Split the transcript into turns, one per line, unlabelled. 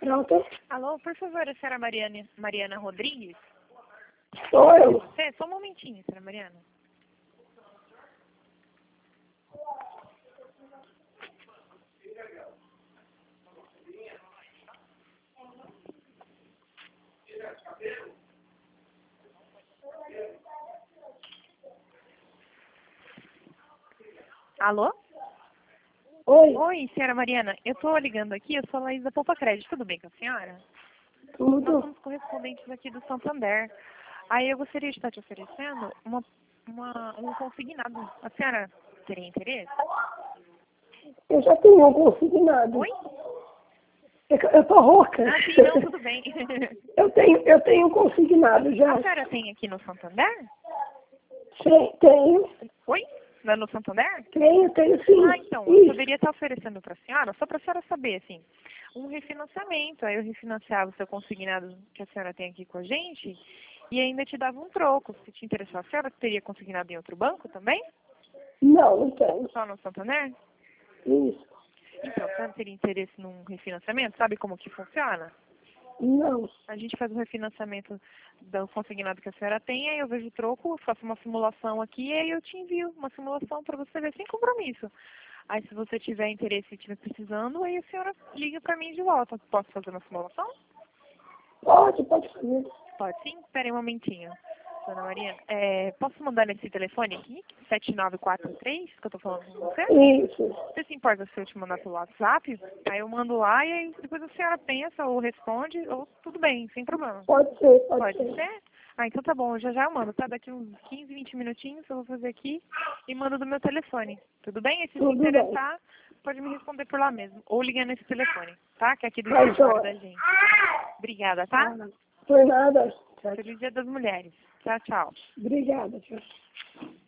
Pronto?
Alô, por favor, a senhora Mariana Rodrigues?
Sou eu.
Você? Só um momentinho, senhora Mariana. Alô?
Oi,
Oi, senhora Mariana. Eu tô ligando aqui, eu sou a Laís da Poupa Crédito. Tudo bem com a senhora? Nós
tudo?
somos correspondentes aqui do Santander. Aí eu gostaria de estar te oferecendo um consignado. A senhora teria interesse?
Eu já tenho um consignado.
Oi?
Eu tô rouca.
Ah, sim, não, tudo bem.
Eu tenho um consignado já.
A senhora tem aqui no Santander?
Tenho,
Oi? Lá no Santander?
tenho sim.
Ah, então, eu poderia estar oferecendo para a senhora, só para a senhora saber, assim, um refinanciamento. Aí eu refinanciava o seu consignado que a senhora tem aqui com a gente e ainda te dava um troco. Se te interessar, a senhora teria consignado em outro banco também?
Não tenho.
Só no Santander?
Isso.
Então, a senhora teria interesse num refinanciamento? Sabe como que funciona?
Não.
A gente faz o refinanciamento do consignado que a senhora tem, aí eu vejo o troco, faço uma simulação aqui e aí eu te envio uma simulação para você ver sem compromisso. Aí se você tiver interesse e estiver precisando, aí a senhora liga para mim de volta. Posso fazer uma simulação?
Pode fazer.
Pode sim? Espera aí um momentinho. Dona Maria, posso mandar nesse telefone aqui? 7943, que eu tô falando com você?
Isso.
Você se importa se eu te mandar pelo WhatsApp? Aí eu mando lá e aí depois a senhora pensa ou responde, ou tudo bem, sem problema.
Pode ser,
Pode ser? Ah, então tá bom, já eu mando, tá? Daqui uns 15, 20 minutinhos eu vou fazer aqui e mando do meu telefone. Tudo bem? E se
Tudo
interessar, pode me responder por lá mesmo. Ou ligar nesse telefone, tá? Que é aqui do
Tá
escritório
joia.
da gente. Obrigada, tá?
Por nada. Tchau.
Feliz Dia das Mulheres. Tchau, tchau.
Obrigada, tchau.